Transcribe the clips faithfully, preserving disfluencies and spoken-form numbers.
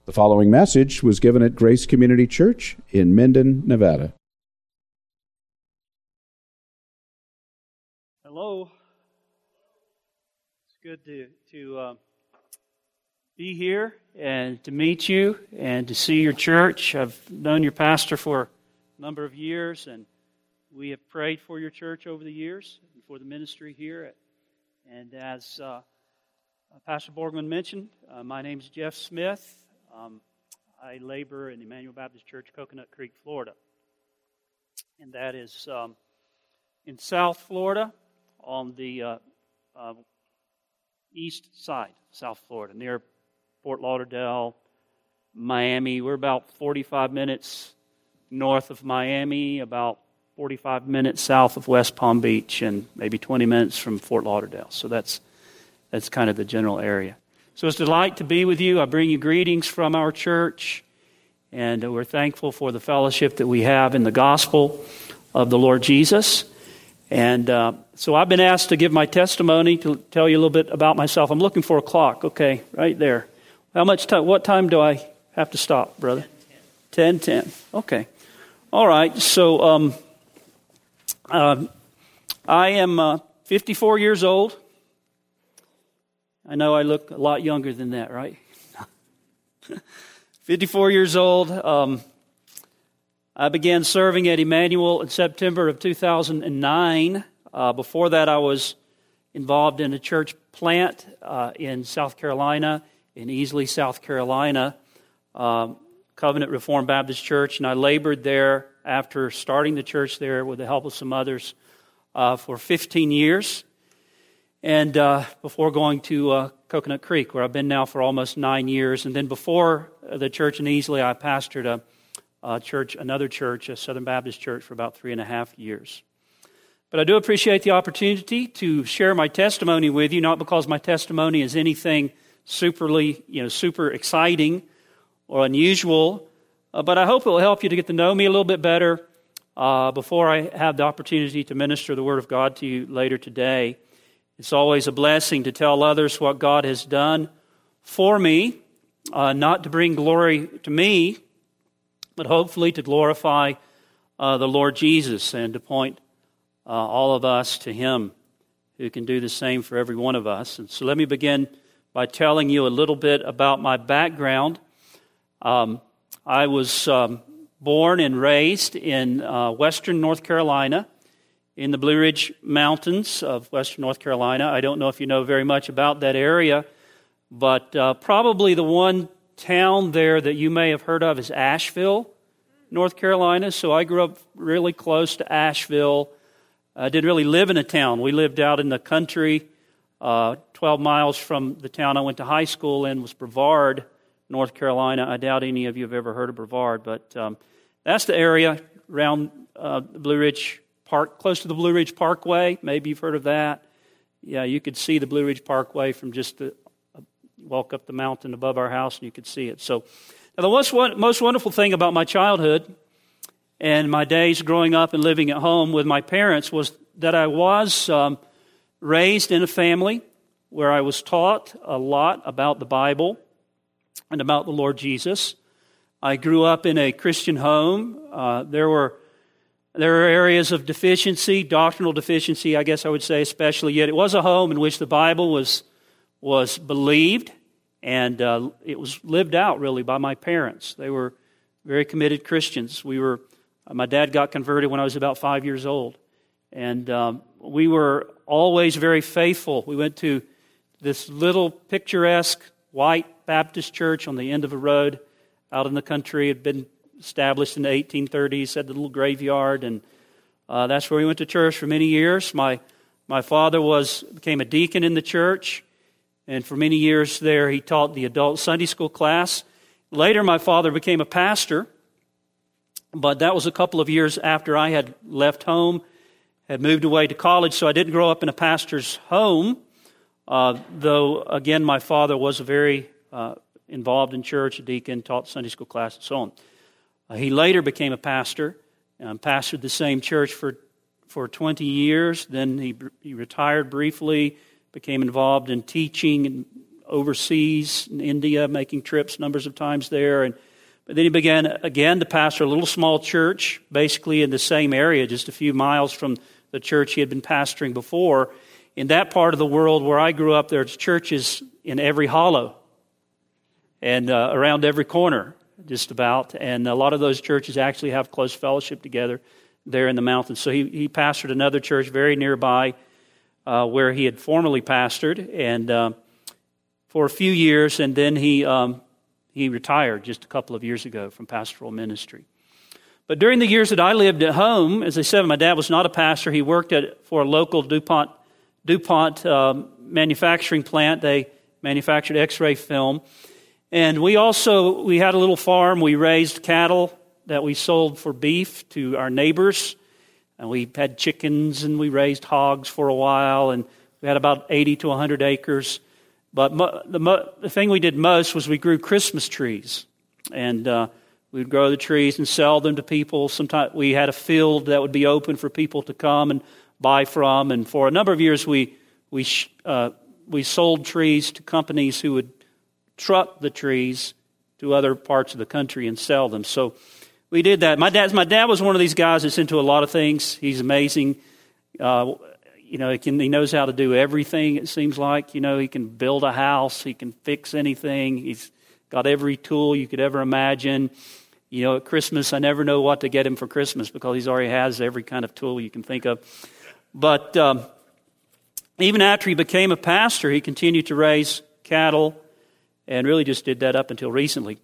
The following message was given at Grace Community Church in Minden, Nevada. Hello. It's good to to uh, be here and to meet you and to see your church. I've known your pastor for a number of years, and we have prayed for your church over the years and for the ministry here. And as uh, Pastor Borgman mentioned, uh, my name is Jeff Smith. Um, I labor in Emmanuel Baptist Church, Coconut Creek, Florida. And that is um, in South Florida on the uh, uh, east side, South Florida, near Fort Lauderdale, Miami. We're about forty-five minutes north of Miami, about forty-five minutes south of West Palm Beach, and maybe twenty minutes from Fort Lauderdale. So that's that's kind of the general area. So it's a delight to be with you. I bring you greetings from our church, and we're thankful for the fellowship that we have in the gospel of the Lord Jesus. And uh, so I've been asked to give my testimony, to tell you a little bit about myself. I'm looking for a clock. Okay, right there. How much time? What time do I have to stop, brother? ten ten. Okay. All right. So um, uh, I am uh, fifty-four years old. I know I look a lot younger than that, right? fifty-four years old. Um, I began serving at Emmanuel in September of two thousand nine. Uh, before that, I was involved in a church plant uh, in South Carolina, in Easley, South Carolina, uh, Covenant Reformed Baptist Church, and I labored there after starting the church there with the help of some others uh, for fifteen years. And uh, before going to uh, Coconut Creek, where I've been now for almost nine years. And then before the church in Easley, I pastored a, a church, another church, a Southern Baptist church, for about three and a half years. But I do appreciate the opportunity to share my testimony with you, not because my testimony is anything superly, you know, super exciting or unusual, uh, but I hope it will help you to get to know me a little bit better uh, before I have the opportunity to minister the Word of God to you later today. It's always a blessing to tell others what God has done for me, uh, not to bring glory to me, but hopefully to glorify uh, the Lord Jesus and to point uh, all of us to Him, who can do the same for every one of us. And so let me begin by telling you a little bit about my background. Um, I was um, born and raised in uh, western North Carolina, in the Blue Ridge Mountains of western North Carolina. I don't know if you know very much about that area, but uh, probably the one town there that you may have heard of is Asheville, North Carolina. So I grew up really close to Asheville. I didn't really live in a town. We lived out in the country. Uh, twelve miles from the town I went to high school in was Brevard, North Carolina. I doubt any of you have ever heard of Brevard, but um, that's the area around uh, the Blue Ridge Park, close to the Blue Ridge Parkway. Maybe you've heard of that. Yeah, you could see the Blue Ridge Parkway from just the uh, walk up the mountain above our house, and you could see it. So, now the most, most wonderful thing about my childhood and my days growing up and living at home with my parents was that I was um, raised in a family where I was taught a lot about the Bible and about the Lord Jesus. I grew up in a Christian home. Uh, there were There are areas of deficiency, doctrinal deficiency, I guess I would say especially, yet it was a home in which the Bible was was believed, and uh, it was lived out, really, by my parents. They were very committed Christians. We were, uh, my dad got converted when I was about five years old, and um, we were always very faithful. We went to this little picturesque white Baptist church on the end of a road out in the country. It had been established in the eighteen thirties, had the little graveyard, and uh, that's where we went to church for many years. My my father was became a deacon in the church, and for many years there he taught the adult Sunday school class. Later my father became a pastor, but that was a couple of years after I had left home, had moved away to college, so I didn't grow up in a pastor's home, uh, though, again, my father was a very uh, involved in church, a deacon, taught Sunday school class, and so on. Uh, he later became a pastor, um, pastored the same church for, for twenty years. Then he he retired briefly, became involved in teaching and overseas in India, making trips numbers of times there. And but then he began again to pastor a little small church, basically in the same area, just a few miles from the church he had been pastoring before. In that part of the world where I grew up, there's churches in every hollow and uh, around every corner, just about. And a lot of those churches actually have close fellowship together there in the mountains. So he, he pastored another church very nearby uh, where he had formerly pastored, and uh, for a few years, and then he um, he retired just a couple of years ago from pastoral ministry. But during the years that I lived at home, as I said, my dad was not a pastor. He worked at for a local DuPont DuPont um, manufacturing plant. They manufactured X-ray film. And we also, we had a little farm. We raised cattle that we sold for beef to our neighbors. And we had chickens and we raised hogs for a while. And we had about eighty to one hundred acres. But mo- the, mo- the thing we did most was we grew Christmas trees. And uh, we'd grow the trees and sell them to people. Sometimes we had a field that would be open for people to come and buy from. And for a number of years, we we uh, we sold trees to companies who would truck the trees to other parts of the country and sell them. So we did that. My dad, my dad was one of these guys that's into a lot of things. He's amazing. Uh, you know, he, can, he knows how to do everything, it seems like. You know, he can build a house. He can fix anything. He's got every tool you could ever imagine. You know, at Christmas, I never know what to get him for Christmas because he already has every kind of tool you can think of. But um, even after he became a pastor, he continued to raise cattle and really just did that up until recently.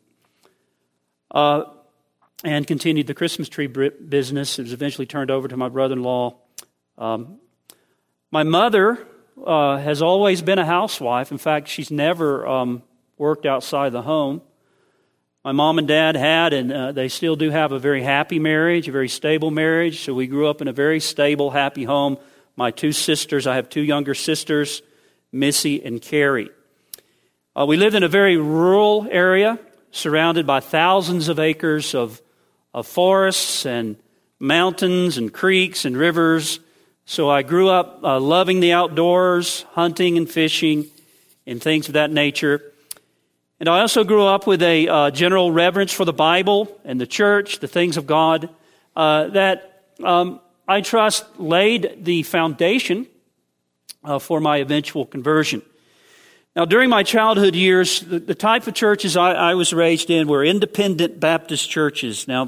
Uh, and continued the Christmas tree business. It was eventually turned over to my brother-in-law. Um, my mother uh, has always been a housewife. In fact, she's never um, worked outside the home. My mom and dad had, and uh, they still do have a very happy marriage, a very stable marriage. So we grew up in a very stable, happy home. My two sisters, I have two younger sisters, Missy and Carrie. Uh, we lived in a very rural area, surrounded by thousands of acres of, of forests and mountains and creeks and rivers. So I grew up uh, loving the outdoors, hunting and fishing and things of that nature. And I also grew up with a uh, general reverence for the Bible and the church, the things of God, uh, that um, I trust laid the foundation uh, for my eventual conversion. Now, during my childhood years, the, the type of churches I, I was raised in were independent Baptist churches. Now,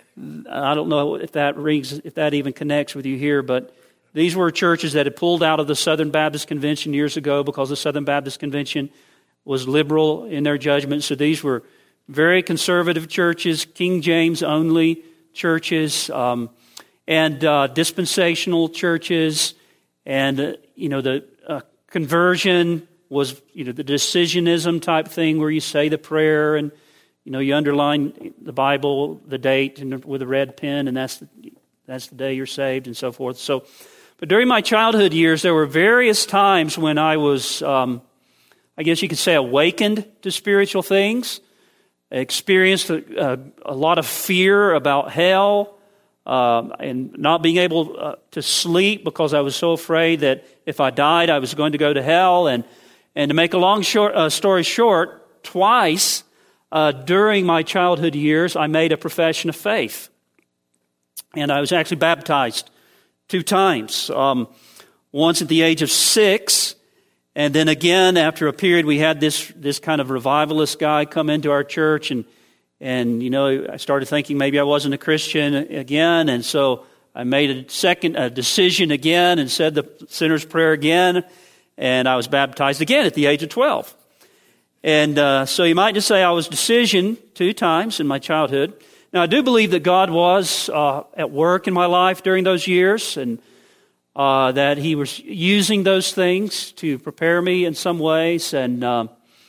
I don't know if that rings, if that even connects with you here, but these were churches that had pulled out of the Southern Baptist Convention years ago because the Southern Baptist Convention was liberal in their judgment. So these were very conservative churches, King James only churches, um, and uh, dispensational churches, and uh, you know the uh, conversion was you know the decisionism type thing where you say the prayer and you know you underline the Bible, the date, and with a red pen, and that's the, that's the day you're saved, and so forth. So, but during my childhood years, there were various times when I was, um, I guess you could say, awakened to spiritual things. I experienced a, a, a lot of fear about hell. Um, and not being able uh, to sleep because I was so afraid that if I died, I was going to go to hell. And and to make a long short, uh, story short, twice uh, during my childhood years, I made a profession of faith. And I was actually baptized two times. Um, once at the age of six, and then again after a period, we had this this kind of revivalist guy come into our church, and And, you know, I started thinking maybe I wasn't a Christian again. And so I made a second a decision again and said the sinner's prayer again. And I was baptized again at the age of twelve. And uh, so you might just say I was decision two times in my childhood. Now, I do believe that God was uh, at work in my life during those years, and uh, that He was using those things to prepare me in some ways. And uh,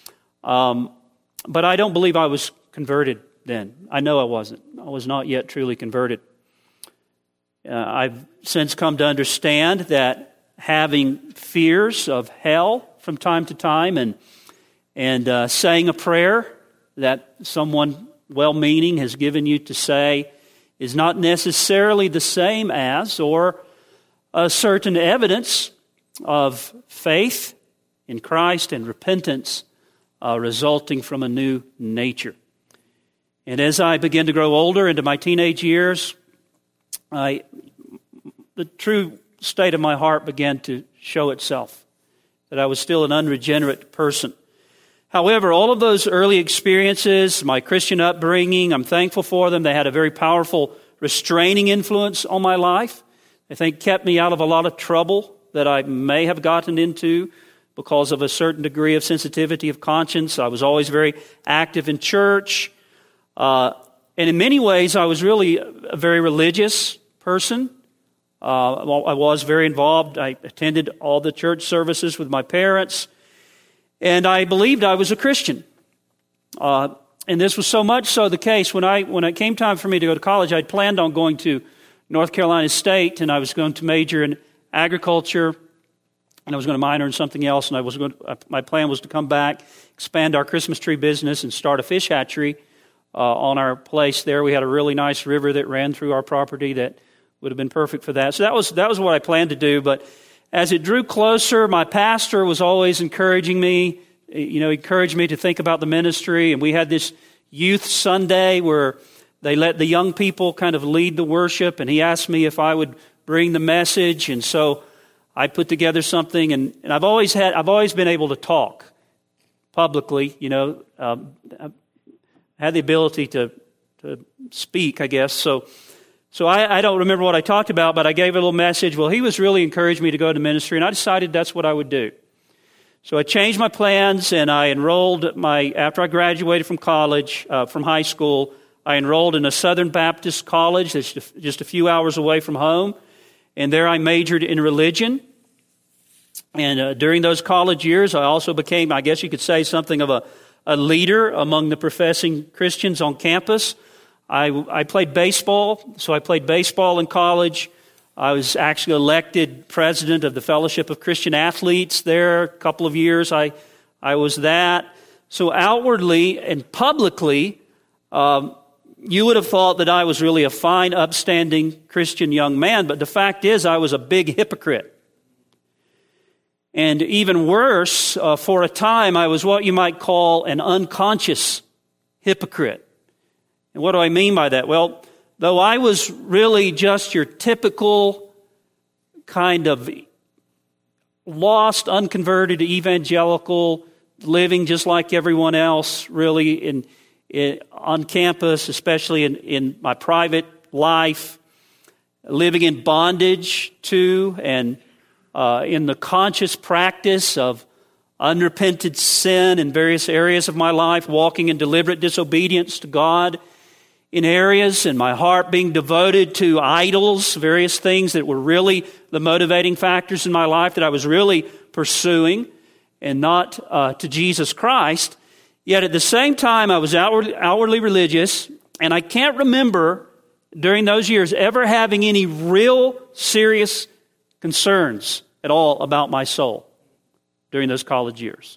um, but I don't believe I was converted then. I know I wasn't. I was not yet truly converted. Uh, I've since come to understand that having fears of hell from time to time and and uh, saying a prayer that someone well-meaning has given you to say is not necessarily the same as or a certain evidence of faith in Christ and repentance uh, resulting from a new nature. And as I began to grow older into my teenage years, I, the true state of my heart began to show itself, that I was still an unregenerate person. However, all of those early experiences, my Christian upbringing, I'm thankful for them. They had a very powerful restraining influence on my life. I think kept me out of a lot of trouble that I may have gotten into because of a certain degree of sensitivity of conscience. I was always very active in church. Uh, and in many ways, I was really a very religious person. Uh, I was very involved. I attended all the church services with my parents. And I believed I was a Christian. Uh, and this was so much so the case. When I when it came time for me to go to college, I'd planned on going to North Carolina State, and I was going to major in agriculture, and I was going to minor in something else. And I was going to, my plan was to come back, expand our Christmas tree business, and start a fish hatchery uh, on our place there. We had a really nice river that ran through our property that would have been perfect for that. So that was that was what I planned to do. But as it drew closer, my pastor was always encouraging me, you know, encouraged me to think about the ministry. And we had this youth Sunday where they let the young people kind of lead the worship. And he asked me if I would bring the message. And so I put together something. And, and I've always had, I've always been able to talk publicly, you know, um, I had the ability to, to speak, I guess. So So I, I don't remember what I talked about, but I gave a little message. Well, he was really encouraged me to go into ministry, and I decided that's what I would do. So I changed my plans, and I enrolled my, after I graduated from college, uh, from high school, I enrolled in a Southern Baptist college that's just a few hours away from home, and there I majored in religion. And uh, during those college years, I also became, I guess you could say, something of a, a leader among the professing Christians on campus. I, I played baseball, so I played baseball in college. I was actually elected president of the Fellowship of Christian Athletes there a couple of years. I, I was that. So outwardly and publicly, um, you would have thought that I was really a fine, upstanding Christian young man, but the fact is I was a big hypocrite. And even worse, uh, for a time, I was what you might call an unconscious hypocrite. And what do I mean by that? Well, though I was really just your typical kind of lost, unconverted evangelical, living just like everyone else, really in, in on campus, especially in, in my private life, living in bondage to and uh, in the conscious practice of unrepented sin in various areas of my life, walking in deliberate disobedience to God in areas, and my heart being devoted to idols, various things that were really the motivating factors in my life that I was really pursuing, and not uh, to Jesus Christ. Yet at the same time, I was outward, outwardly religious, and I can't remember during those years ever having any real serious concerns at all about my soul during those college years.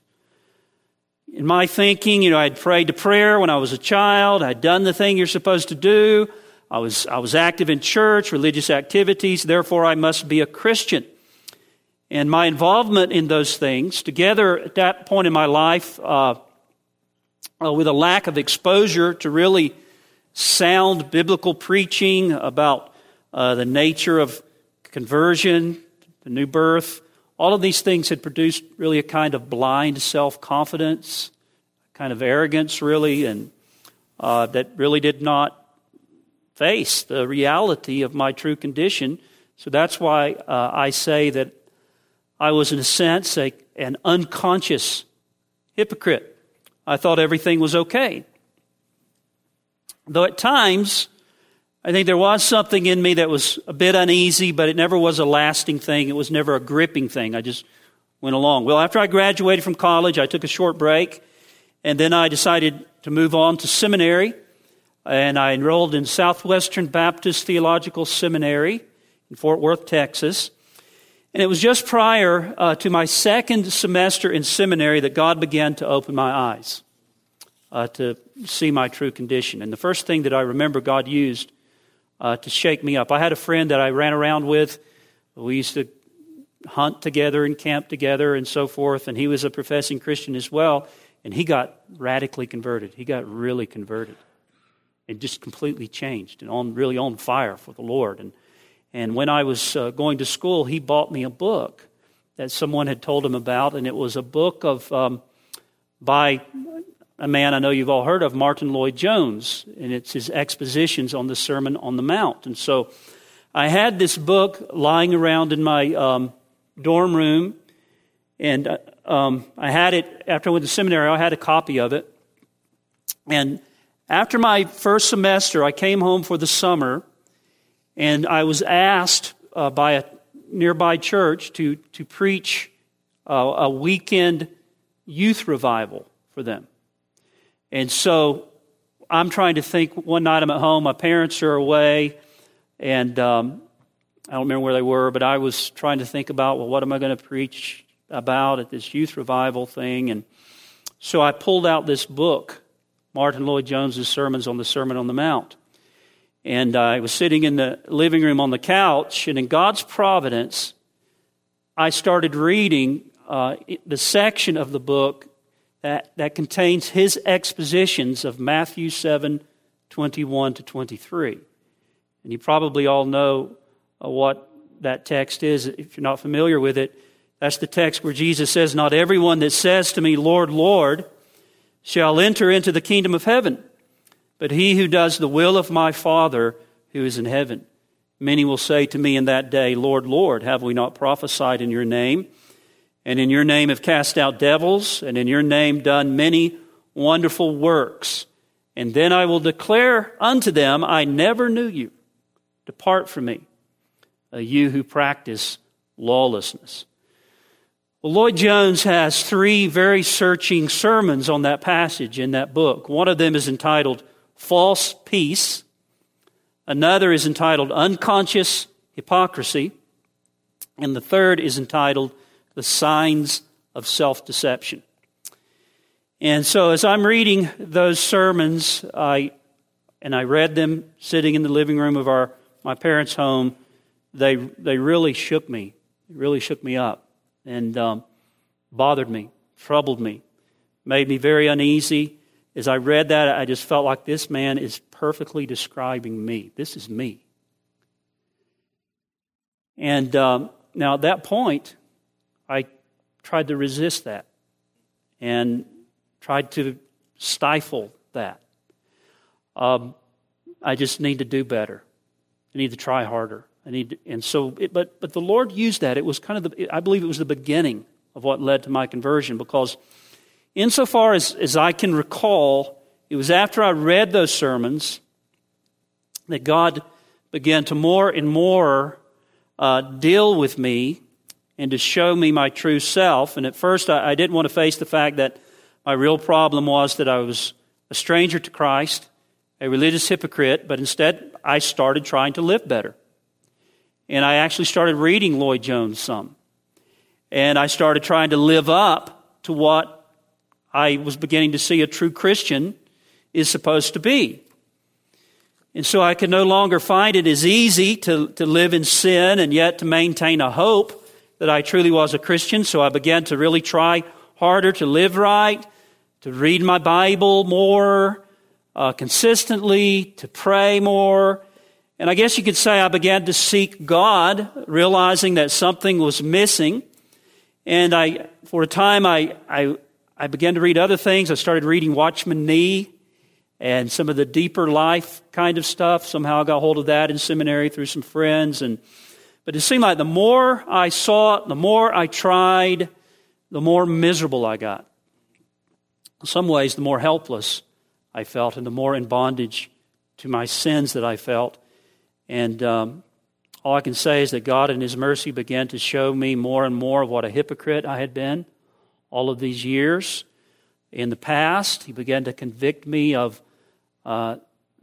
In my thinking, you know, I'd prayed to prayer when I was a child. I'd done the thing you're supposed to do. I was I was active in church, religious activities. Therefore, I must be a Christian. And my involvement in those things, together at that point in my life, uh, uh, with a lack of exposure to really sound biblical preaching about uh, the nature of conversion, the new birth, all of these things had produced really a kind of blind self-confidence, kind of arrogance, really, and uh, that really did not face the reality of my true condition. So that's why uh, I say that I was, in a sense, a, an unconscious hypocrite. I thought everything was okay. Though at times, I think there was something in me that was a bit uneasy, but it never was a lasting thing. It was never a gripping thing. I just went along. Well, after I graduated from college, I took a short break, and then I decided to move on to seminary, and I enrolled in Southwestern Baptist Theological Seminary in Fort Worth, Texas. And it was just prior uh, to my second semester in seminary that God began to open my eyes uh, to see my true condition. And the first thing that I remember God used Uh, to shake me up. I had a friend that I ran around with. We used to hunt together and camp together and so forth, and he was a professing Christian as well. And he got radically converted. He got really converted. And just completely changed and on really on fire for the Lord. And and when I was uh, going to school, he bought me a book that someone had told him about, and it was a book of um, by a man I know you've all heard of, Martin Lloyd-Jones, and it's his expositions on the Sermon on the Mount. And so I had this book lying around in my um, dorm room, and uh, um, I had it after I went to seminary. I had a copy of it, and after my first semester, I came home for the summer, and I was asked uh, by a nearby church to, to preach uh, a weekend youth revival for them. And so I'm trying to think, one night I'm at home, my parents are away, and um, I don't remember where they were, but I was trying to think about, well, what am I going to preach about at this youth revival thing? And so I pulled out this book, Martin Lloyd-Jones' Sermons on the Sermon on the Mount. And I was sitting in the living room on the couch, and in God's providence, I started reading uh, the section of the book that, that contains his expositions of Matthew seven, twenty-one to twenty-three. And you probably all know uh, what that text is. If you're not familiar with it, that's the text where Jesus says, "Not everyone that says to me, 'Lord, Lord,' shall enter into the kingdom of heaven, but he who does the will of my Father who is in heaven. Many will say to me in that day, 'Lord, Lord, have we not prophesied in your name? And in your name have cast out devils, and in your name done many wonderful works? And then I will declare unto them, I never knew you. Depart from me, you who practice lawlessness.'" Well, Lloyd-Jones has three very searching sermons on that passage in that book. One of them is entitled False Peace. Another is entitled Unconscious Hypocrisy. And the third is entitled The Signs of Self-Deception. And so as I'm reading those sermons, I and I read them sitting in the living room of our my parents' home, they they really shook me. They really shook me up. And um, bothered me, troubled me, made me very uneasy. As I read that, I just felt like this man is perfectly describing me. This is me. And um, now at that point, I tried to resist that and tried to stifle that. Um, I just need to do better. I need to try harder. I need, to, and so, it, but but the Lord used that. It was kind of the, I believe it was the beginning of what led to my conversion, because insofar as, as I can recall, it was after I read those sermons that God began to more and more uh, deal with me and to show me my true self. And at first, I, I didn't want to face the fact that my real problem was that I was a stranger to Christ, a religious hypocrite, but instead I started trying to live better. And I actually started reading Lloyd-Jones some. And I started trying to live up to what I was beginning to see a true Christian is supposed to be. And so I could no longer find it as easy to, to live in sin and yet to maintain a hope that I truly was a Christian. So I began to really try harder to live right, to read my Bible more uh, consistently, to pray more. And I guess you could say I began to seek God, realizing that something was missing. And I, for a time, I, I, I began to read other things. I started reading Watchman Nee and some of the deeper life kind of stuff. Somehow I got hold of that in seminary through some friends. And but it seemed like the more I sought, the more I tried, the more miserable I got. In some ways, the more helpless I felt and the more in bondage to my sins that I felt. And um, all I can say is that God in His mercy began to show me more and more of what a hypocrite I had been all of these years. In the past, He began to convict me of uh,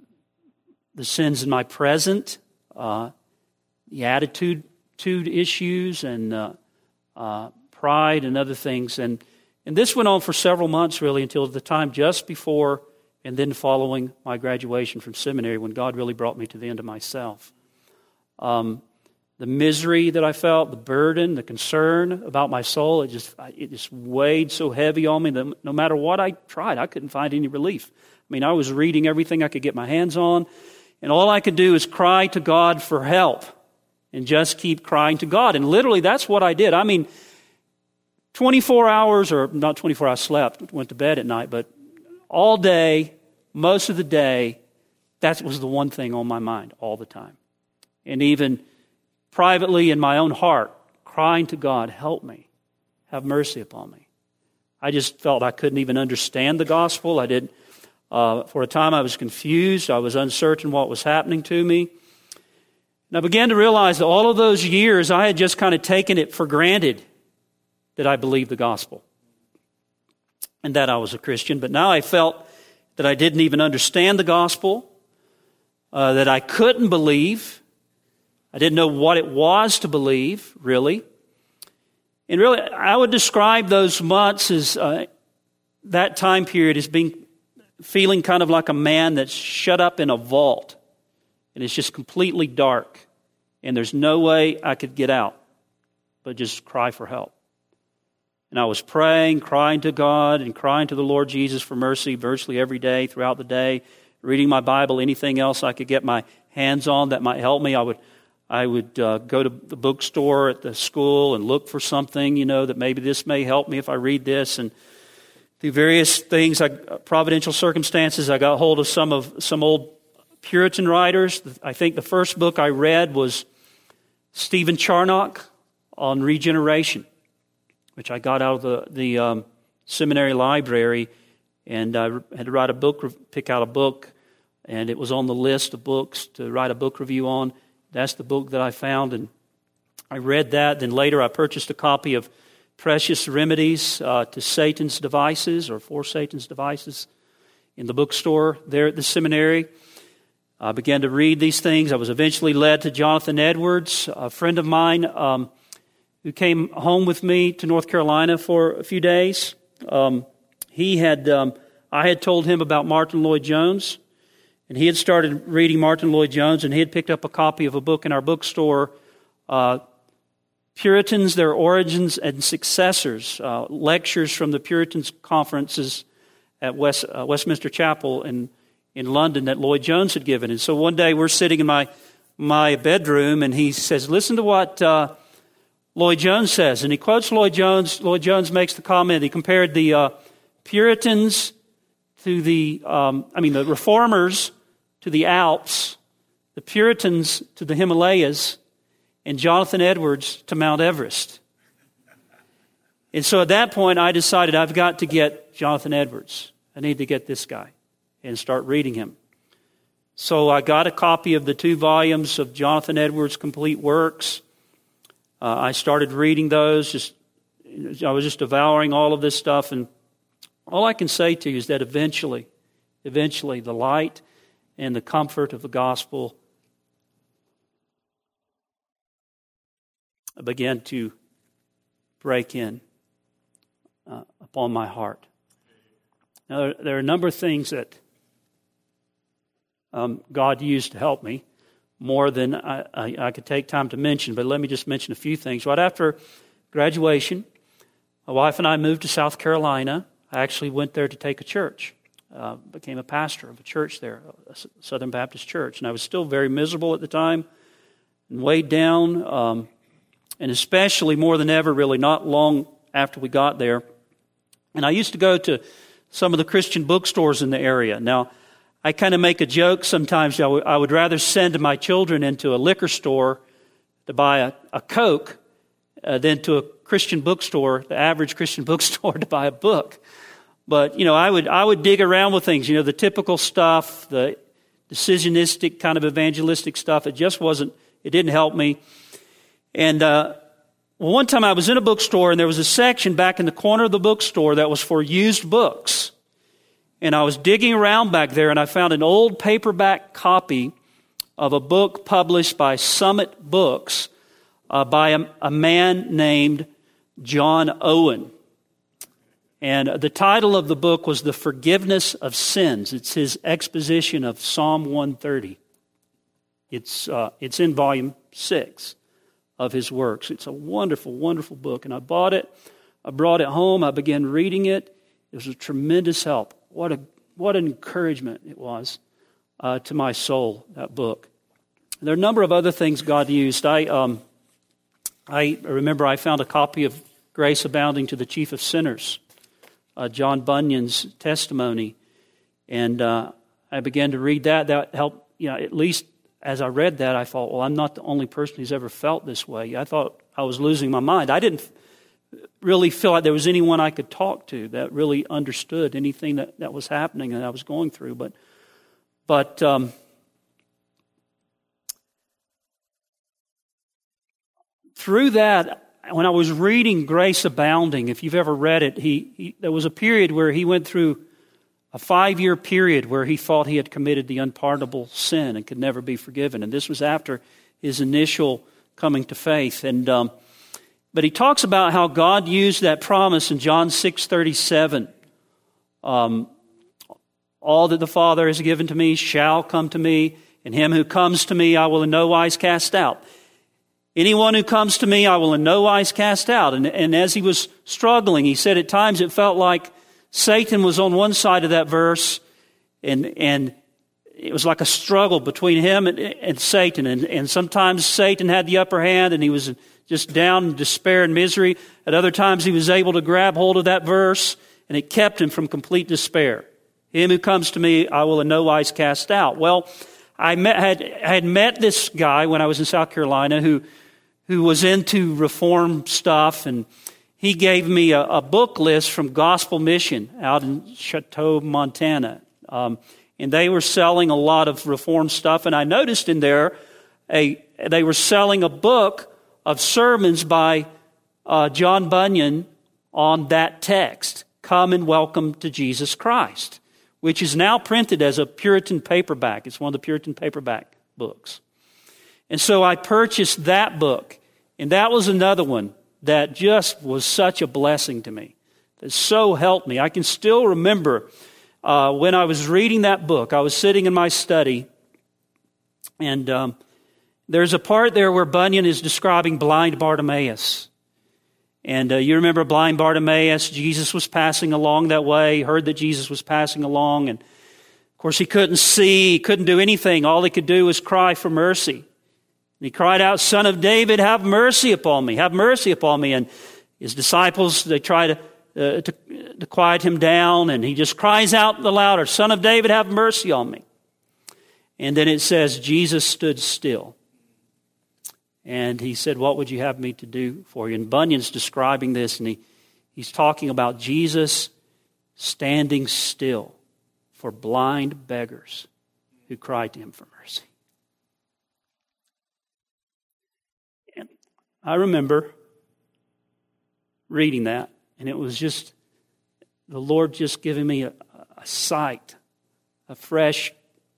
the sins in my present, uh, the attitude issues and uh, uh, pride and other things. And, and this went on for several months, really, until the time just before and then following my graduation from seminary, when God really brought me to the end of myself. Um, the misery that I felt, the burden, the concern about my soul, it just it just weighed so heavy on me that no matter what I tried, I couldn't find any relief. I mean, I was reading everything I could get my hands on, and all I could do is cry to God for help and just keep crying to God. And literally, that's what I did. I mean, twenty-four hours, or not twenty-four hours, I slept, went to bed at night, but all day, most of the day, that was the one thing on my mind all the time. And even privately in my own heart, crying to God, help me, have mercy upon me. I just felt I couldn't even understand the gospel. I did. Uh, for a time I was confused. I was uncertain what was happening to me. And I began to realize that all of those years I had just kind of taken it for granted that I believed the gospel and that I was a Christian. But now I felt that I didn't even understand the gospel, uh, that I couldn't believe. I didn't know what it was to believe, really. And really, I would describe those months as, uh, that time period as being, feeling kind of like a man that's shut up in a vault. And it's just completely dark. And there's no way I could get out but just cry for help. And I was praying, crying to God and crying to the Lord Jesus for mercy virtually every day throughout the day, reading my Bible, anything else I could get my hands on that might help me. I would I would uh, go to the bookstore at the school and look for something, you know, that maybe this may help me if I read this. And through various things, I, providential circumstances, I got hold of some of some old Puritan writers. I think the first book I read was Stephen Charnock on regeneration, which I got out of the, the um, seminary library, and I had to write a book, pick out a book, and it was on the list of books to write a book review on. That's the book that I found, and I read that. Then later I purchased a copy of Precious Remedies uh, to Satan's Devices, or For Satan's Devices, in the bookstore there at the seminary. I began to read these things. I was eventually led to Jonathan Edwards, a friend of mine um, who came home with me to North Carolina for a few days. Um, he had, um, I had told him about Martin Lloyd-Jones, and he had started reading Martin Lloyd-Jones, and he had picked up a copy of a book in our bookstore, uh, Puritans, Their Origins and Successors, uh, lectures from the Puritans conferences at West, uh, Westminster Chapel in, in London that Lloyd-Jones had given. And so one day we're sitting in my, my bedroom, and he says, listen to what uh, Lloyd-Jones says. And he quotes Lloyd-Jones. Lloyd-Jones makes the comment, he compared the uh, Puritans to the, um, I mean, the Reformers to the Alps, the Puritans to the Himalayas, and Jonathan Edwards to Mount Everest. And so at that point, I decided I've got to get Jonathan Edwards. I need to get this guy and start reading him. So I got a copy of the two volumes of Jonathan Edwards' complete works. Uh, I started reading those. Just I was just devouring all of this stuff, and all I can say to you is that eventually, eventually, the light and the comfort of the gospel began to break in uh, upon my heart. Now, there, there are a number of things that um, God used to help me, more than I, I, I could take time to mention, but let me just mention a few things. Right after graduation, my wife and I moved to South Carolina. I actually went there to take a church, uh, became a pastor of a church there, a Southern Baptist church. And I was still very miserable at the time and weighed down, um, and especially more than ever, really, not long after we got there. And I used to go to some of the Christian bookstores in the area. Now, I kind of make a joke sometimes. I, w- I would rather send my children into a liquor store to buy a, a Coke uh, than to a Christian bookstore, the average Christian bookstore, to buy a book. But, you know, I would I would dig around with things, you know, the typical stuff, the decisionistic kind of evangelistic stuff. It just wasn't, it didn't help me. And uh, well, one time I was in a bookstore, and there was a section back in the corner of the bookstore that was for used books. And I was digging around back there, and I found an old paperback copy of a book published by Summit Books uh, by a, a man named John Owen. And the title of the book was The Forgiveness of Sins. It's his exposition of Psalm one thirty. It's uh, it's in volume six of his works. It's a wonderful, wonderful book. And I bought it. I brought it home. I began reading it. It was a tremendous help. What a what an encouragement it was uh, to my soul, that book. There are a number of other things God used. I um, I remember I found a copy of Grace Abounding to the Chief of Sinners, uh, John Bunyan's testimony, and uh, I began to read that. That helped, you know, at least as I read that, I thought, well, I'm not the only person who's ever felt this way. I thought I was losing my mind. I didn't really feel like there was anyone I could talk to that really understood anything that, that was happening and I was going through. But, but um, through that, when I was reading Grace Abounding, if you've ever read it, he, he there was a period where he went through a five-year period where he thought he had committed the unpardonable sin and could never be forgiven. And this was after his initial coming to faith. And um, but he talks about how God used that promise in John six thirty-seven. Um, All that the Father has given to me shall come to me, and him who comes to me I will in no wise cast out. Anyone who comes to me I will in no wise cast out. And, and as he was struggling, he said at times it felt like Satan was on one side of that verse, and and it was like a struggle between him and, and Satan. And, and sometimes Satan had the upper hand, and he was just down in despair and misery. At other times he was able to grab hold of that verse, and it kept him from complete despair. Him who comes to me, I will in no wise cast out. Well, I met, had, had met this guy when I was in South Carolina who, who was into reform stuff, and he gave me a, a book list from Gospel Mission out in Chateau, Montana. Um, and they were selling a lot of reform stuff, and I noticed in there a they were selling a book of sermons by uh, John Bunyan on that text, Come and Welcome to Jesus Christ, which is now printed as a Puritan paperback. It's one of the Puritan paperback books. And so I purchased that book, and that was another one that just was such a blessing to me. That so helped me. I can still remember uh, when I was reading that book, I was sitting in my study, and um, there's a part there where Bunyan is describing blind Bartimaeus. And uh, you remember blind Bartimaeus, Jesus was passing along that way, heard that Jesus was passing along, and of course he couldn't see, he couldn't do anything. All he could do was cry for mercy. And he cried out, Son of David, have mercy upon me, have mercy upon me. And his disciples, they try to, uh, to, to quiet him down, and he just cries out the louder, Son of David, have mercy on me. And then it says, Jesus stood still. And he said, what would you have me to do for you? And Bunyan's describing this, and he, he's talking about Jesus standing still for blind beggars who cried to him for mercy. And I remember reading that, and it was just the Lord just giving me a, a sight, a fresh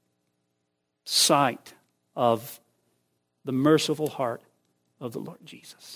sight of the merciful heart of the Lord Jesus.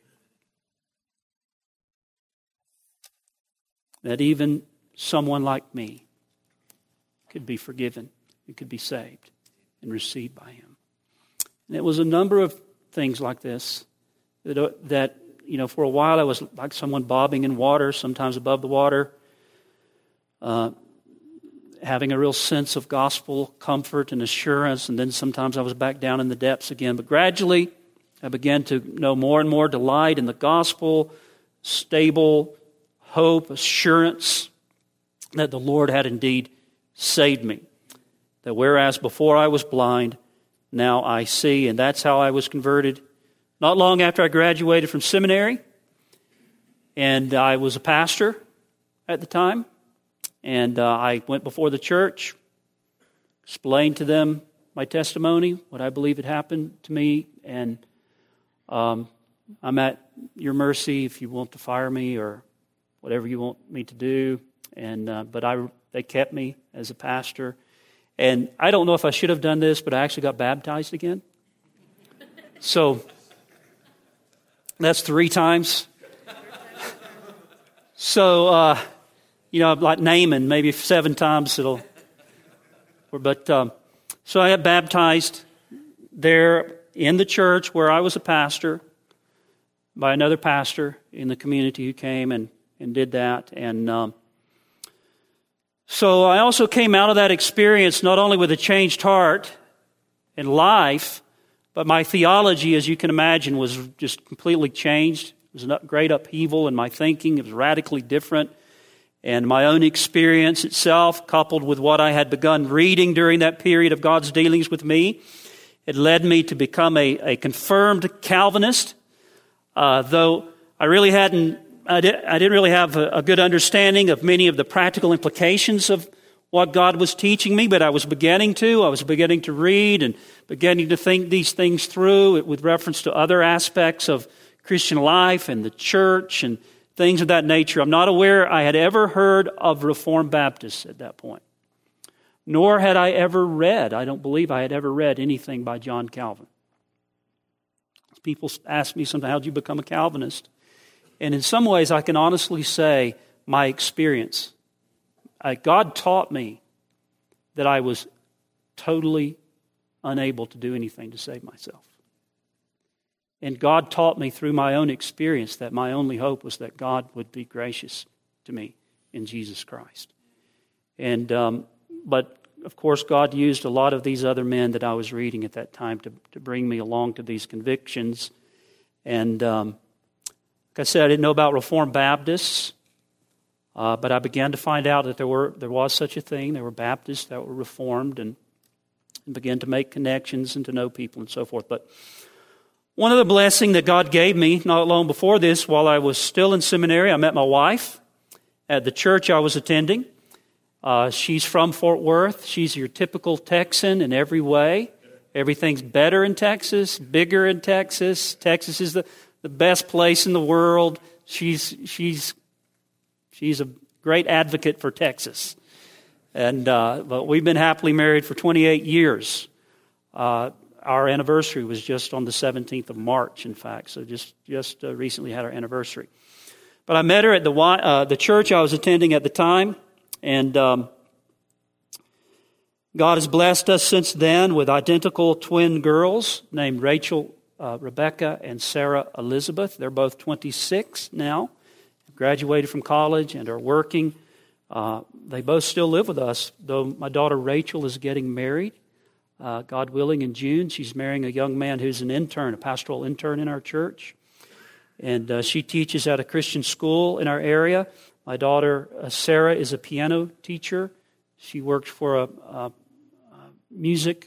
That even someone like me could be forgiven and could be saved and received by him. And it was a number of things like this that, that you know, for a while I was like someone bobbing in water, sometimes above the water, uh, having a real sense of gospel comfort and assurance, and then sometimes I was back down in the depths again. But gradually, I began to know more and more delight in the gospel, stable hope, assurance that the Lord had indeed saved me. That whereas before I was blind, now I see. And that's how I was converted. Not long after I graduated from seminary, and I was a pastor at the time. And uh, I went before the church, explained to them my testimony, what I believe had happened to me, and um, I'm at your mercy if you want to fire me or whatever you want me to do. And uh, but I they kept me as a pastor, and I don't know if I should have done this, but I actually got baptized again. So that's three times. So. Uh, You know, like Naaman, maybe seven times it'll. But um, so I got baptized there in the church where I was a pastor, by another pastor in the community who came and, and did that. And um, so I also came out of that experience not only with a changed heart and life, but my theology, as you can imagine, was just completely changed. It was a great upheaval in my thinking. It was radically different. And my own experience itself, coupled with what I had begun reading during that period of God's dealings with me, it led me to become a, a confirmed Calvinist, uh, though I really hadn't, I, did, I didn't really have a, a good understanding of many of the practical implications of what God was teaching me, but I was beginning to. I was beginning to read and beginning to think these things through with reference to other aspects of Christian life and the church and things of that nature. I'm not aware I had ever heard of Reformed Baptists at that point, nor had I ever read, I don't believe I had ever read anything by John Calvin. People ask me sometimes, how did you become a Calvinist? And in some ways, I can honestly say my experience. I, God taught me that I was totally unable to do anything to save myself. And God taught me through my own experience that my only hope was that God would be gracious to me in Jesus Christ. And um, but of course, God used a lot of these other men that I was reading at that time to, to bring me along to these convictions. And um, like I said, I didn't know about Reformed Baptists, uh, but I began to find out that there were there was such a thing. There were Baptists that were Reformed, and, and began to make connections and to know people and so forth. But one of the blessings that God gave me not long before this, while I was still in seminary, I met my wife at the church I was attending. Uh, she's from Fort Worth. She's your typical Texan in every way. Everything's better in Texas, bigger in Texas. Texas is the, the best place in the world. She's she's she's a great advocate for Texas. And uh, but we've been happily married for twenty-eight years. Uh, our anniversary was just on the seventeenth of March, in fact. So just just uh, recently had our anniversary. But I met her at the uh, the church I was attending at the time. And um, God has blessed us since then with identical twin girls named Rachel, uh, Rebecca, and Sarah Elizabeth. They're both twenty-six now, graduated from college and are working. Uh, they both still live with us, though my daughter Rachel is getting married, uh, God willing, in June. She's marrying a young man who's an intern, a pastoral intern in our church. And uh, she teaches at a Christian school in our area. My daughter, uh, Sarah, is a piano teacher. She works for a, a, a music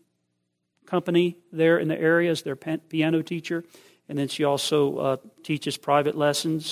company there in the area as their piano teacher. And then she also uh, teaches private lessons.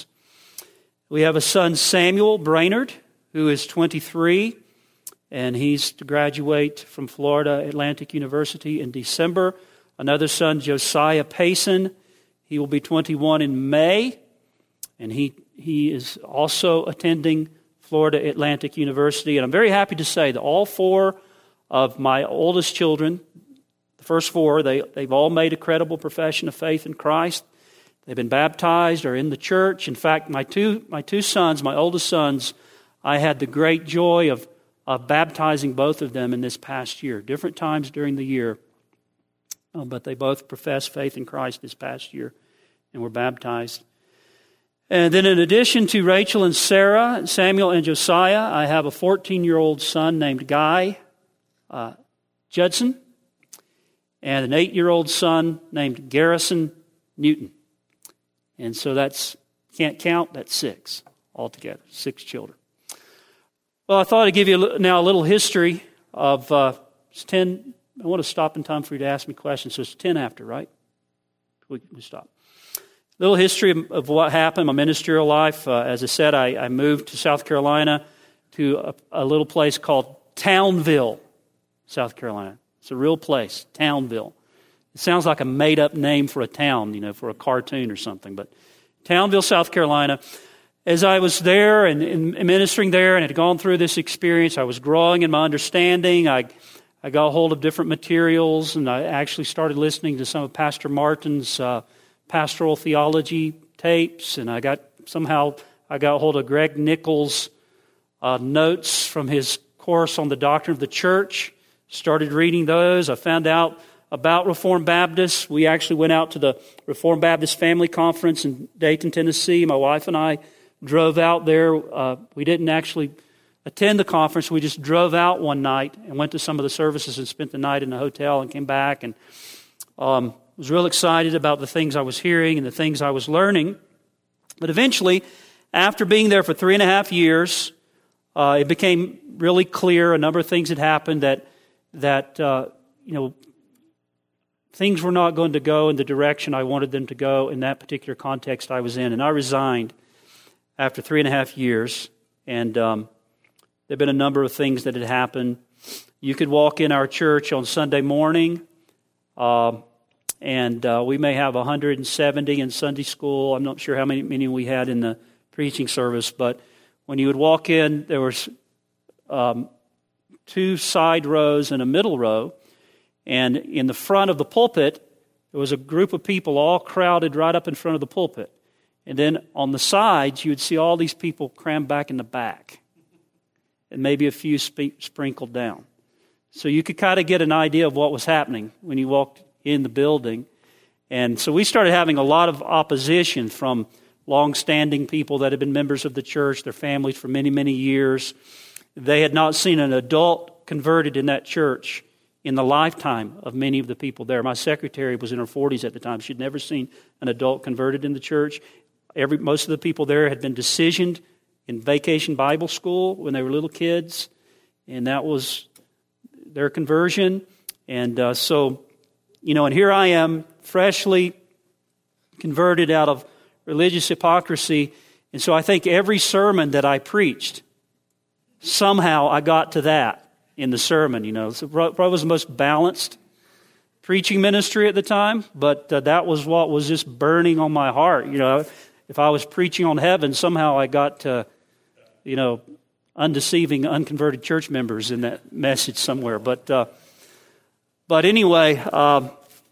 We have a son, Samuel Brainerd, who is twenty-three, and he's to graduate from Florida Atlantic University in December. Another son, Josiah Payson. He will be twenty-one in May, and he He is also attending Florida Atlantic University. And I'm very happy to say that all four of my oldest children, the first four, they, they've all made a credible profession of faith in Christ. They've been baptized or in the church. In fact, my two my two sons, my oldest sons, I had the great joy of, of baptizing both of them in this past year, different times during the year. Uh, but they both professed faith in Christ this past year and were baptized. And then in addition to Rachel and Sarah, Samuel and Josiah, I have a fourteen-year-old son named Guy uh, Judson and an eight-year-old son named Garrison Newton. And so that's, can't count, that's six altogether, six children. Well, I thought I'd give you now a little history of uh, it's ten. I want to stop in time for you to ask me questions. So it's ten after, right? We, we stop. Little history of, of what happened, my ministerial life. Uh, as I said, I, I moved to South Carolina to a, a little place called Townville, South Carolina. It's a real place, Townville. It sounds like a made-up name for a town, you know, for a cartoon or something. But Townville, South Carolina. As I was there and, and ministering there and had gone through this experience, I was growing in my understanding. I, I got a hold of different materials, and I actually started listening to some of Pastor Martin's uh, pastoral theology tapes, and I got somehow I got a hold of Greg Nichols' uh, notes from his course on the doctrine of the church. Started reading those. I found out about Reformed Baptists. We actually went out to the Reformed Baptist Family Conference in Dayton, Tennessee. My wife and I drove out there. Uh, we didn't actually attend the conference. We just drove out one night and went to some of the services and spent the night in a hotel and came back and um, was real excited about the things I was hearing and the things I was learning. But eventually, after being there for three and a half years, uh, it became really clear a number of things had happened that that uh, you know things were not going to go in the direction I wanted them to go in that particular context I was in, and I resigned after three and a half years. And um, there've been a number of things that had happened. You could walk in our church on Sunday morning, uh, and uh, we may have one hundred seventy in Sunday school. I'm not sure how many, many we had in the preaching service, but when you would walk in, there was um, two side rows and a middle row, and in the front of the pulpit, there was a group of people all crowded right up in front of the pulpit. And then on the sides, you would see all these people crammed back in the back, and maybe a few sp- sprinkled down. So you could kind of get an idea of what was happening when you walked in the building. And so we started having a lot of opposition from long-standing people that had been members of the church, their families for many, many years. They had not seen an adult converted in that church in the lifetime of many of the people there. My secretary was in her forties at the time. She'd never seen an adult converted in the church. Every, most of the people there had been decisioned in Vacation Bible School when they were little kids, and that was their conversion. And uh, so, you know, and here I am, freshly converted out of religious hypocrisy, and so I think every sermon that I preached, somehow I got to that in the sermon. You know, so probably was the most balanced preaching ministry at the time, but uh, that was what was just burning on my heart. You know, if I was preaching on heaven, somehow I got to, you know, undeceiving unconverted church members in that message somewhere. But uh, but anyway, um,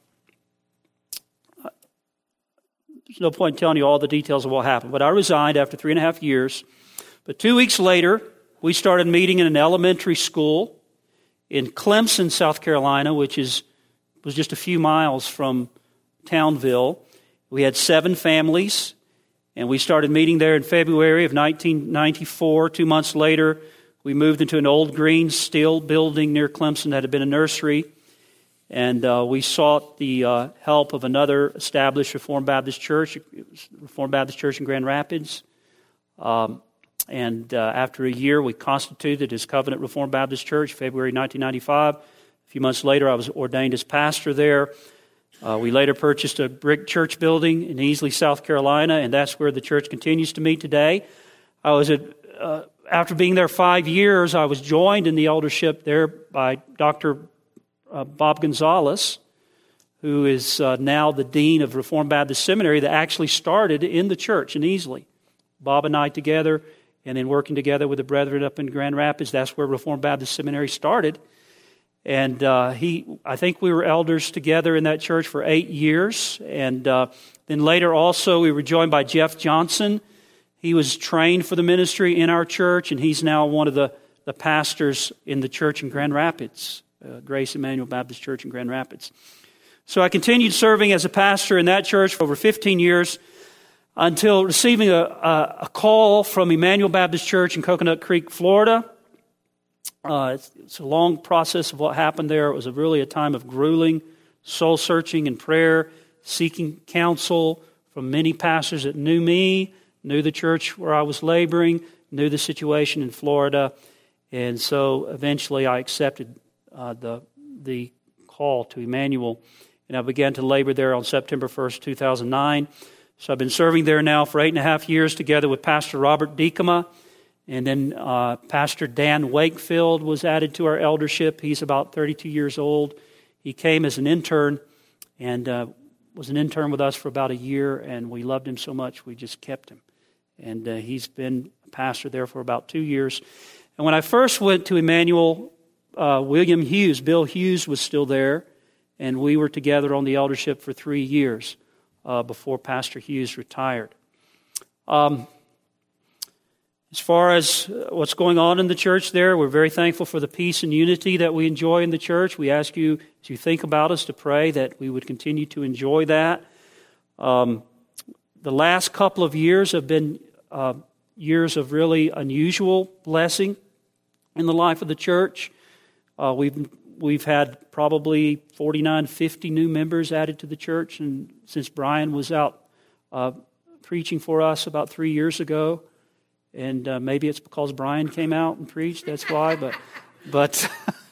there's no point in telling you all the details of what happened. But I resigned after three and a half years. But two weeks later, we started meeting in an elementary school in Clemson, South Carolina, which is was just a few miles from Townville. We had seven families. And we started meeting there in February of nineteen ninety-four. Two months later, we moved into an old green steel building near Clemson that had been a nursery. And uh, we sought the uh, help of another established Reformed Baptist church, Reformed Baptist Church in Grand Rapids. Um, and uh, after a year, we constituted as Covenant Reformed Baptist Church, February nineteen ninety-five. A few months later, I was ordained as pastor there. Uh, we later purchased a brick church building in Easley, South Carolina, and that's where the church continues to meet today. I was at, uh, after being there five years, I was joined in the eldership there by Doctor Uh, Bob Gonzalez, who is uh, now the dean of Reformed Baptist Seminary that actually started in the church in Easley. Bob and I together, and then working together with the brethren up in Grand Rapids, that's where Reformed Baptist Seminary started. And uh, he, I think we were elders together in that church for eight years. And uh, then later also we were joined by Jeff Johnson. He was trained for the ministry in our church, and he's now one of the, the pastors in the church in Grand Rapids, uh, Grace Emmanuel Baptist Church in Grand Rapids. So I continued serving as a pastor in that church for over fifteen years until receiving a, a, a call from Emmanuel Baptist Church in Coconut Creek, Florida. Uh, it's, it's a long process of what happened there. It was a really a time of grueling soul-searching and prayer, seeking counsel from many pastors that knew me, knew the church where I was laboring, knew the situation in Florida. And so eventually I accepted uh, the the call to Emmanuel, and I began to labor there on September first, two thousand nine. So I've been serving there now for eight and a half years together with Pastor Robert Diekema. And then uh, Pastor Dan Wakefield was added to our eldership. He's about thirty-two years old. He came as an intern and uh, was an intern with us for about a year, and we loved him so much we just kept him. And uh, he's been a pastor there for about two years. And when I first went to Emmanuel, uh, William Hughes, Bill Hughes was still there, and we were together on the eldership for three years uh, before Pastor Hughes retired. Um, As far as what's going on in the church there, we're very thankful for the peace and unity that we enjoy in the church. We ask you, as you think about us, to pray that we would continue to enjoy that. Um, the last couple of years have been uh, years of really unusual blessing in the life of the church. Uh, we've we've had probably forty-nine, fifty new members added to the church, and since Brian was out uh, preaching for us about three years ago, and uh, maybe it's because Brian came out and preached. That's why, but but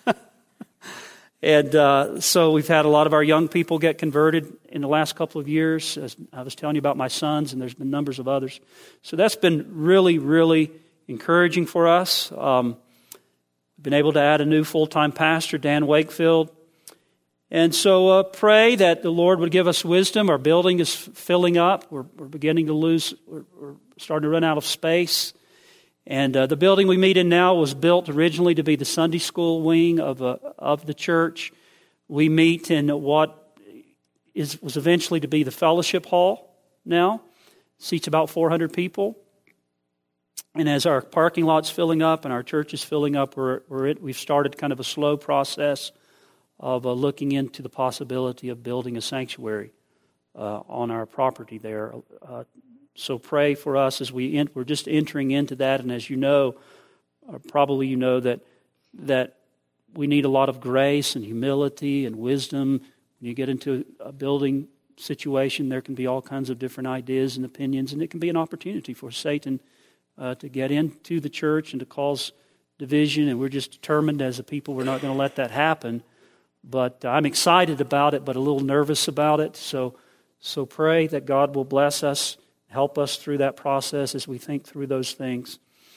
and uh, so we've had a lot of our young people get converted in the last couple of years. As I was telling you about my sons, and there's been numbers of others. So that's been really, really encouraging for us. Um, we've been able to add a new full-time pastor, Dan Wakefield. And so uh, pray that the Lord would give us wisdom. Our building is filling up. We're, we're beginning to lose, we're, we're starting to run out of space. And uh, the building we meet in now was built originally to be the Sunday school wing of a, of the church. We meet in what is was eventually to be the fellowship hall now. Seats about four hundred people. And as our parking lot's filling up and our church is filling up, we're, we're it, we've started kind of a slow process of uh, looking into the possibility of building a sanctuary uh, on our property there. Uh, so pray for us as we ent- we're just entering into that, and as you know, or probably you know that that we need a lot of grace and humility and wisdom. When you get into a building situation, there can be all kinds of different ideas and opinions, and it can be an opportunity for Satan uh, to get into the church and to cause division, and we're just determined as a people we're not going to let that happen. But I'm excited about it, but a little nervous about it. So, so pray that God will bless us, help us through that process as we think through those things.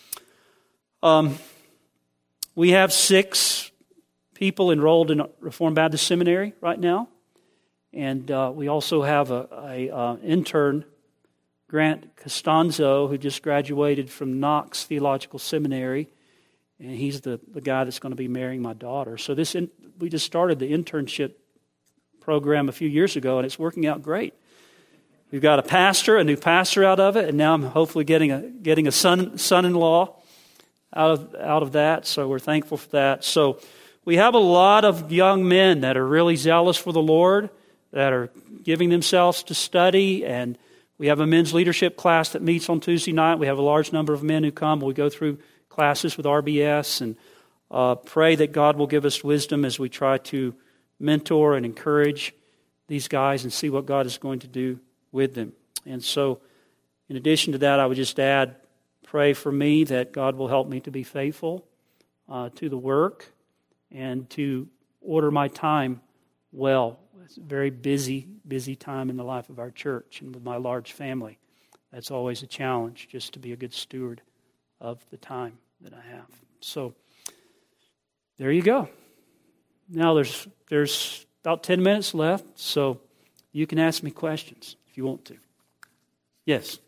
Um, we have six people enrolled in Reformed Baptist Seminary right now, and uh, we also have a, a uh, intern, Grant Costanzo, who just graduated from Knox Theological Seminary. And he's the, the guy that's going to be marrying my daughter. So this in, we just started the internship program a few years ago, and it's working out great. We've got a pastor, a new pastor out of it, and now I'm hopefully getting a getting a son son-in-law out of out of that. So we're thankful for that. So we have a lot of young men that are really zealous for the Lord, that are giving themselves to study, and we have a men's leadership class that meets on Tuesday night. We have a large number of men who come. We go through classes with R B S, and uh, pray that God will give us wisdom as we try to mentor and encourage these guys and see what God is going to do with them. And so, in addition to that, I would just add, pray for me that God will help me to be faithful uh, to the work and to order my time well. It's a very busy, busy time in the life of our church and with my large family. That's always a challenge, just to be a good steward of the time that I have. So there you go. Now there's there's about ten minutes left, so you can ask me questions if you want to. Yes.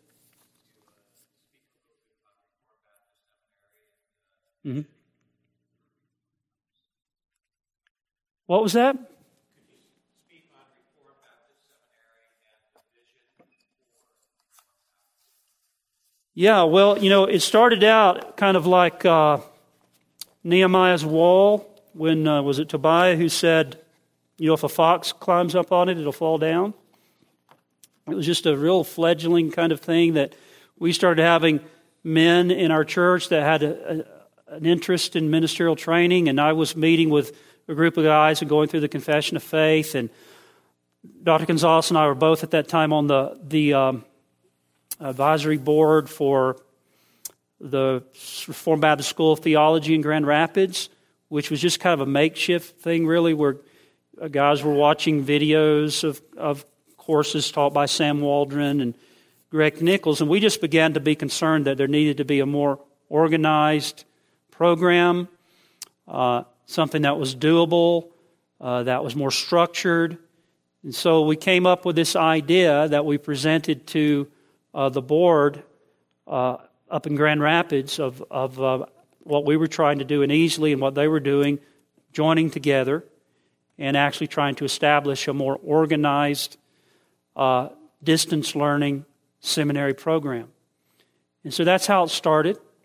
Mm-hmm. What was that? Yeah, well, you know, it started out kind of like uh, Nehemiah's wall when, uh, was it Tobiah who said, you know, if a fox climbs up on it, it'll fall down? It was just a real fledgling kind of thing that we started having men in our church that had a, a, an interest in ministerial training, and I was meeting with a group of guys and going through the Confession of Faith, and Doctor Gonzalez and I were both at that time on the the um, advisory board for the Reformed Baptist School of Theology in Grand Rapids, which was just kind of a makeshift thing, really, where guys were watching videos of, of courses taught by Sam Waldron and Greg Nichols, and we just began to be concerned that there needed to be a more organized program, uh, something that was doable, uh, that was more structured. And so we came up with this idea that we presented to Uh, the board uh, up in Grand Rapids of, of uh, what we were trying to do in Easley and what they were doing, joining together and actually trying to establish a more organized uh, distance learning seminary program. And so that's how it started.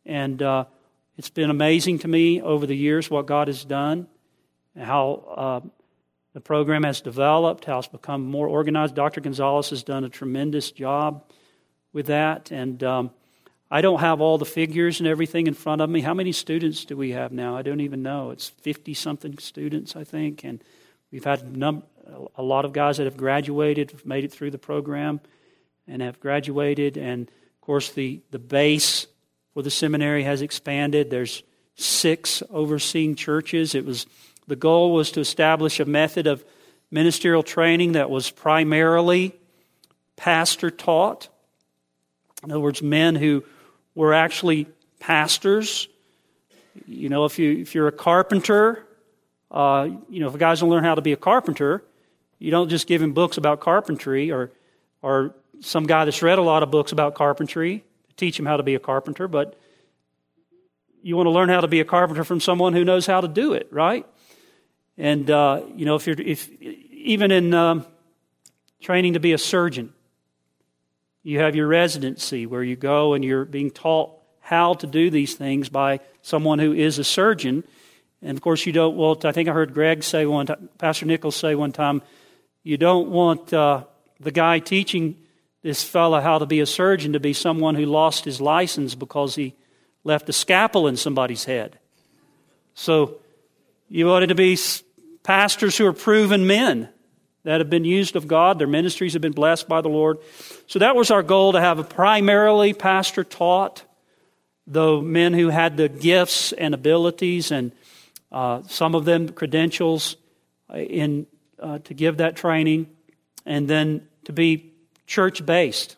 And uh, it's been amazing to me over the years what God has done, and how uh, the program has developed, how it's become more organized. Doctor Gonzalez has done a tremendous job with that. And um, I don't have all the figures and everything in front of me. How many students do we have now? I don't even know. It's fifty-something students, I think. And we've had num- a lot of guys that have graduated, have made it through the program and have graduated. And, of course, the, the base for the seminary has expanded. There's six overseeing churches. It was the goal was to establish a method of ministerial training that was primarily pastor-taught. In other words, men who were actually pastors. You know, if you if you're a carpenter, uh, you know, if guys don't learn how to be a carpenter, you don't just give him books about carpentry, or or some guy that's read a lot of books about carpentry to teach him how to be a carpenter. But you want to learn how to be a carpenter from someone who knows how to do it, right? And uh, you know, if you're if even in um, training to be a surgeon. You have your residency where you go and you're being taught how to do these things by someone who is a surgeon. And of course you don't, well, I think I heard Greg say one time, Pastor Nichols say one time, you don't want uh, the guy teaching this fella how to be a surgeon to be someone who lost his license because he left a scalpel in somebody's head. So you want it to be pastors who are proven men that have been used of God. Their ministries have been blessed by the Lord. So that was our goal, to have a primarily pastor-taught, though men who had the gifts and abilities and uh, some of them credentials in uh, to give that training, and then to be church-based.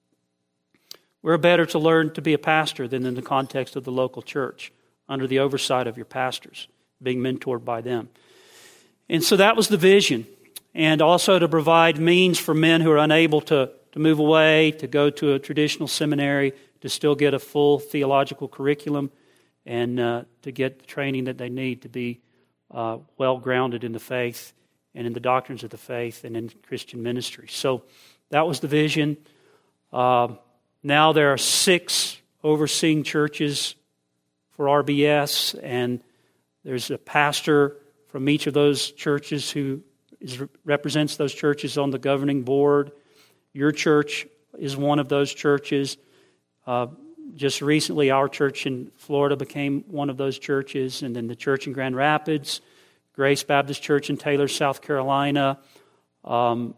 We're better to learn to be a pastor than in the context of the local church, under the oversight of your pastors, being mentored by them. And so that was the vision. And also to provide means for men who are unable to, to move away, to go to a traditional seminary, to still get a full theological curriculum, and uh, to get the training that they need to be uh, well-grounded in the faith and in the doctrines of the faith and in Christian ministry. So that was the vision. Uh, now there are six overseeing churches for R B S, and there's a pastor from each of those churches who Is, represents those churches on the governing board. Your church is one of those churches. Uh, just recently, our church in Florida became one of those churches, and then the church in Grand Rapids, Grace Baptist Church in Taylor, South Carolina, um,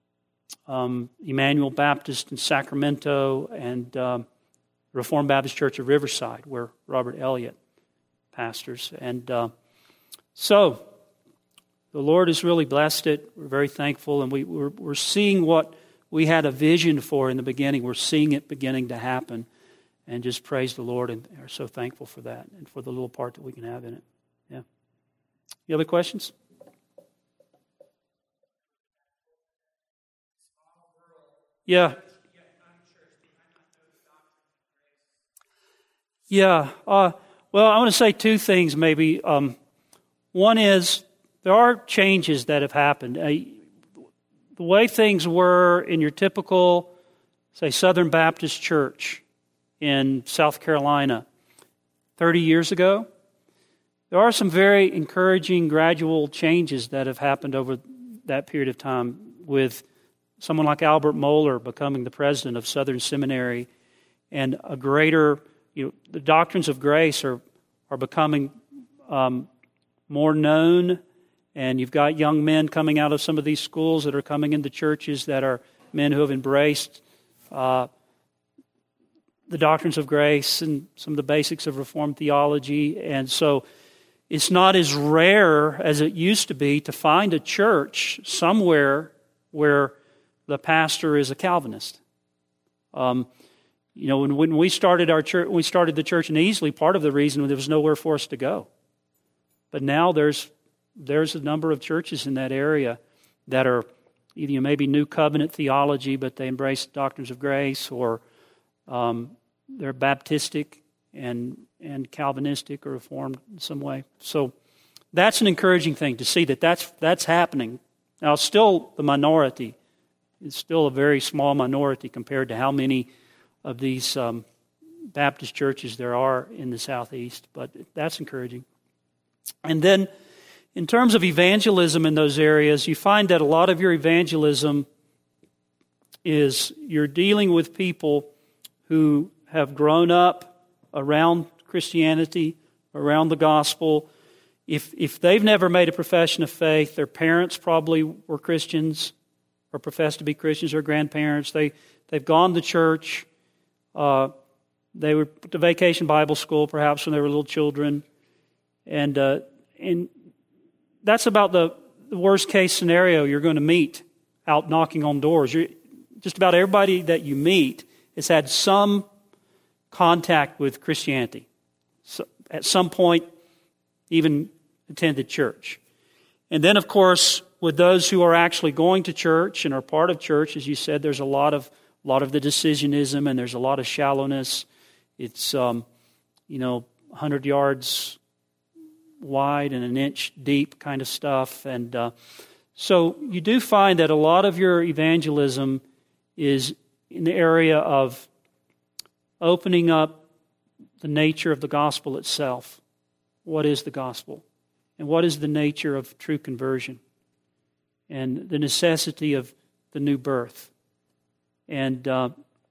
um, Emmanuel Baptist in Sacramento, and um, Reformed Baptist Church of Riverside, where Robert Elliott pastors. And uh, so, the Lord has really blessed it. We're very thankful, and we, we're, we're seeing what we had a vision for in the beginning. We're seeing it beginning to happen, and just praise the Lord, and are so thankful for that and for the little part that we can have in it. Yeah. You other questions? Yeah. Yeah. Uh, well, I want to say two things maybe. Um, one is, there are changes that have happened. Uh, the way things were in your typical, say, Southern Baptist church in South Carolina thirty years ago, there are some very encouraging gradual changes that have happened over that period of time, with someone like Albert Mohler becoming the president of Southern Seminary, and a greater, you know, the doctrines of grace are, are becoming um, more known. And you've got young men coming out of some of these schools that are coming into churches that are men who have embraced uh, the doctrines of grace and some of the basics of Reformed theology. And so it's not as rare as it used to be to find a church somewhere where the pastor is a Calvinist. Um, you know, when, when we started our church, when we started the church in Easley, part of the reason there was nowhere for us to go. But now there's There's a number of churches in that area that are either, you know, maybe New Covenant theology, but they embrace doctrines of grace, or um, they're Baptistic and and Calvinistic or Reformed in some way. So that's an encouraging thing to see that that's that's happening. Now, it's still the minority. It's still a very small minority compared to how many of these um, Baptist churches there are in the Southeast, but that's encouraging. And then in terms of evangelism in those areas, you find that a lot of your evangelism is you're dealing with people who have grown up around Christianity, around the gospel. If if they've never made a profession of faith, their parents probably were Christians or professed to be Christians, or grandparents. They, they've gone to church. Uh, they were to vacation Bible school perhaps when they were little children. And uh, and that's about the, the worst case scenario you're going to meet out knocking on doors. You're, just about everybody that you meet has had some contact with Christianity. So at some point, even attended church. And then, of course, with those who are actually going to church and are part of church, as you said, there's a lot of a lot of the decisionism and there's a lot of shallowness. It's um, you know, one hundred yards wide and an inch deep kind of stuff. And uh, so you do find that a lot of your evangelism is in the area of opening up the nature of the gospel itself. What is the gospel? And what is the nature of true conversion? And the necessity of the new birth. And, uh,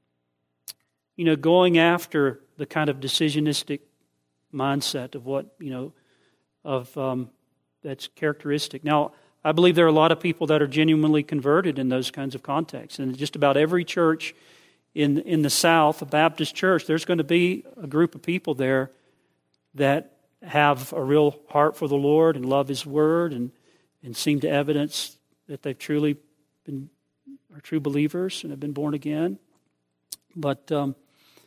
you know, going after the kind of decisionistic mindset of what, you know, of um, that's characteristic. Now, I believe there are a lot of people that are genuinely converted in those kinds of contexts. And just about every church in in the South, a Baptist church, there's going to be a group of people there that have a real heart for the Lord and love His Word and, and seem to evidence that they've truly been are true believers and have been born again. But um,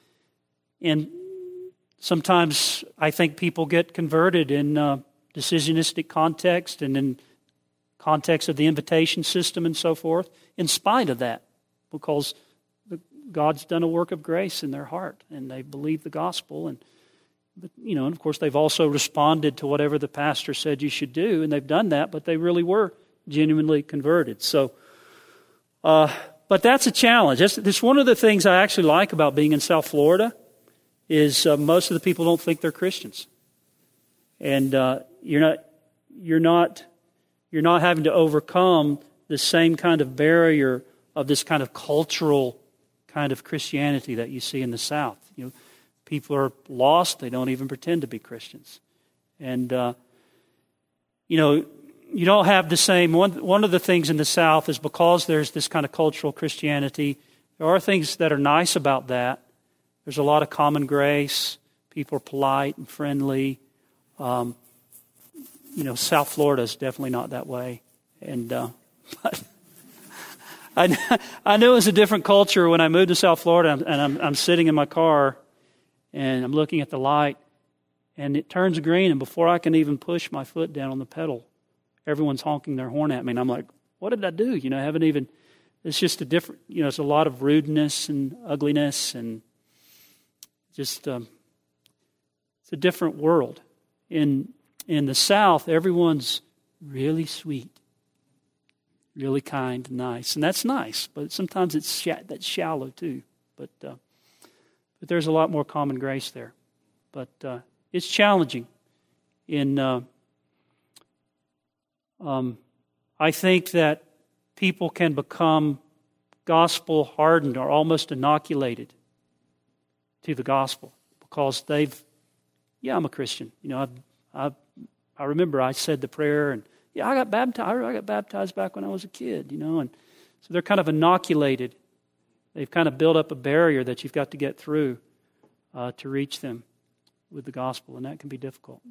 and sometimes I think people get converted in uh, decisionistic context and in context of the invitation system and so forth, in spite of that, because the, God's done a work of grace in their heart and they believe the gospel. And but, you know, and of course they've also responded to whatever the pastor said you should do, and they've done that, but they really were genuinely converted. So, uh, but that's a challenge. That's, that's one of the things I actually like about being in South Florida is uh, most of the people don't think they're Christians, and uh, you're not you're not you're not having to overcome the same kind of barrier of this kind of cultural kind of Christianity that you see in the South. You know, people are lost; they don't even pretend to be Christians, and uh, you know. You don't have the same, one, one of the things in the South is because there's this kind of cultural Christianity, there are things that are nice about that. There's a lot of common grace. People are polite and friendly. Um, you know, South Florida is definitely not that way. And uh, but I, I knew it was a different culture when I moved to South Florida, and I'm, I'm sitting in my car, and I'm looking at the light, and it turns green, and before I can even push my foot down on the pedal, everyone's honking their horn at me, and I'm like, what did I do? You know, I haven't even, it's just a different, you know, it's a lot of rudeness and ugliness and just, um, it's a different world. In in the South, everyone's really sweet, really kind and nice, and that's nice, but sometimes it's sh- that's shallow too. But uh, but there's a lot more common grace there. But uh, it's challenging in... Uh, Um, I think that people can become gospel hardened or almost inoculated to the gospel because they've, yeah, I'm a Christian. You know, I I I remember I said the prayer, and yeah, I got baptized. I got baptized back when I was a kid. You know, and so they're kind of inoculated. They've kind of built up a barrier that you've got to get through uh, to reach them with the gospel, and that can be difficult.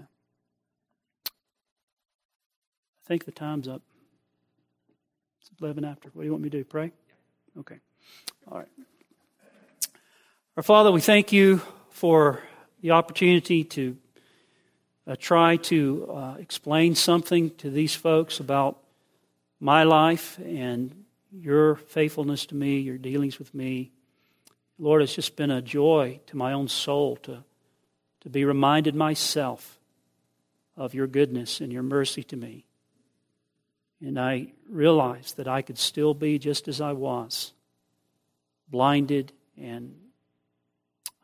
I think the time's up. It's eleven after. What do you want me to do? Pray? Okay. All right. Our Father, we thank you for the opportunity to uh, try to uh, explain something to these folks about my life and your faithfulness to me, your dealings with me. Lord, it's just been a joy to my own soul to, to be reminded myself of your goodness and your mercy to me. And I realized that I could still be just as I was, blinded and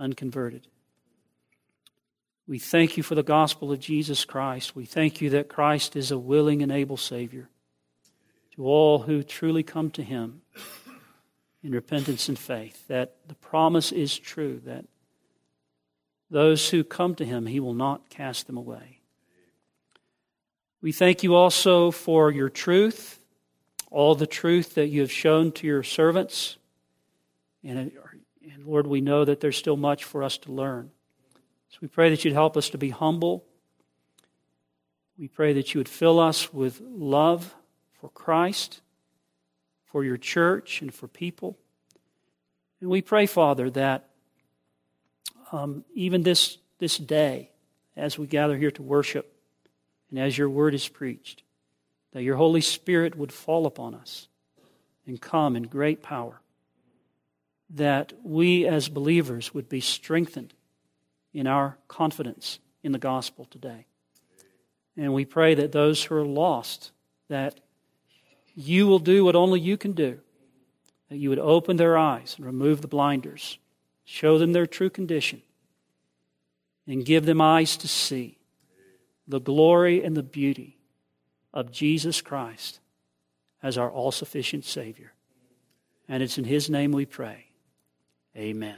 unconverted. We thank you for the gospel of Jesus Christ. We thank you that Christ is a willing and able Savior to all who truly come to Him in repentance and faith, that the promise is true, that those who come to Him, He will not cast them away. We thank you also for your truth, all the truth that you have shown to your servants. And, and Lord, we know that there's still much for us to learn. So we pray that you'd help us to be humble. We pray that you would fill us with love for Christ, for your church, and for people. And we pray, Father, that um, even this, this day, as we gather here to worship, and as your word is preached, that your Holy Spirit would fall upon us and come in great power, that we as believers would be strengthened in our confidence in the gospel today. And we pray that those who are lost, that you will do what only you can do, that you would open their eyes and remove the blinders, show them their true condition, and give them eyes to see the glory and the beauty of Jesus Christ as our all-sufficient Savior. And it's in His name we pray. Amen.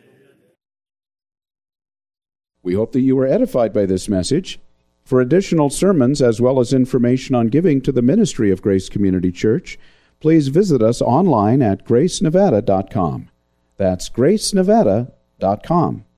We hope that you were edified by this message. For additional sermons as well as information on giving to the ministry of Grace Community Church, please visit us online at grace nevada dot com. That's grace nevada dot com.